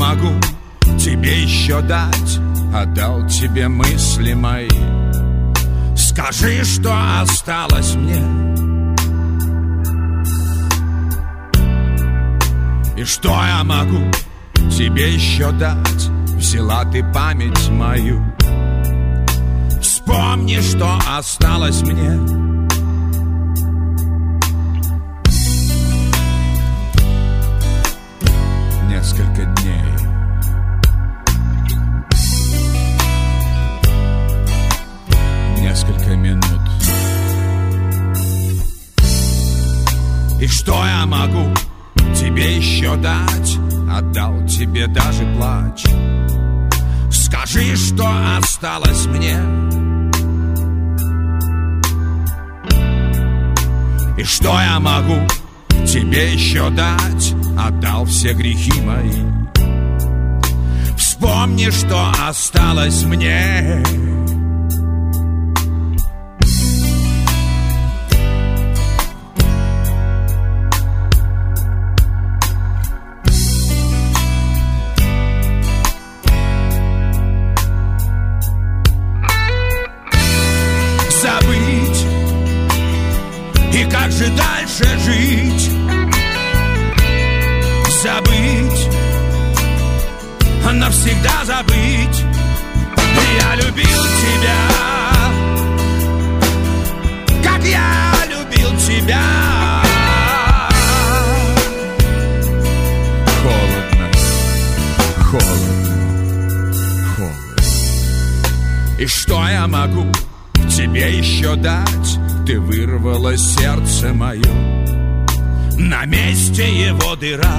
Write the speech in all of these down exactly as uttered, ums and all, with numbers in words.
могу тебе еще дать? Отдал тебе мысли мои. Скажи, что осталось мне. И что я могу тебе еще дать? Взяла ты память мою. Вспомни, что осталось мне. Несколько дней. Несколько минут. И что я могу тебе еще дать? Отдал тебе даже плач. Скажи, что осталось мне. И что я могу тебе еще дать? Отдал все грехи мои. Вспомни, что осталось мне. Забыть. И как же дальше жить? Забыть, навсегда забыть. Я любил тебя, как я любил тебя. Холодно, холодно, холодно. И что я могу тебе еще дать? Ты вырвала сердце мое, на месте его дыра.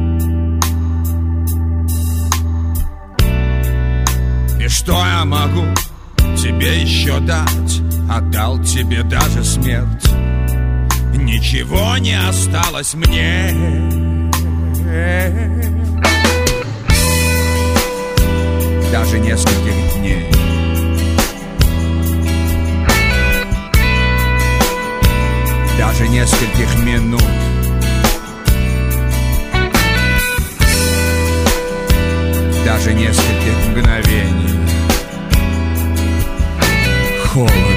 И что я могу тебе еще дать? Отдал тебе даже смерть. Ничего не осталось мне. Даже нескольких дней. Даже нескольких минут. Даже нескольких мгновений. Холод.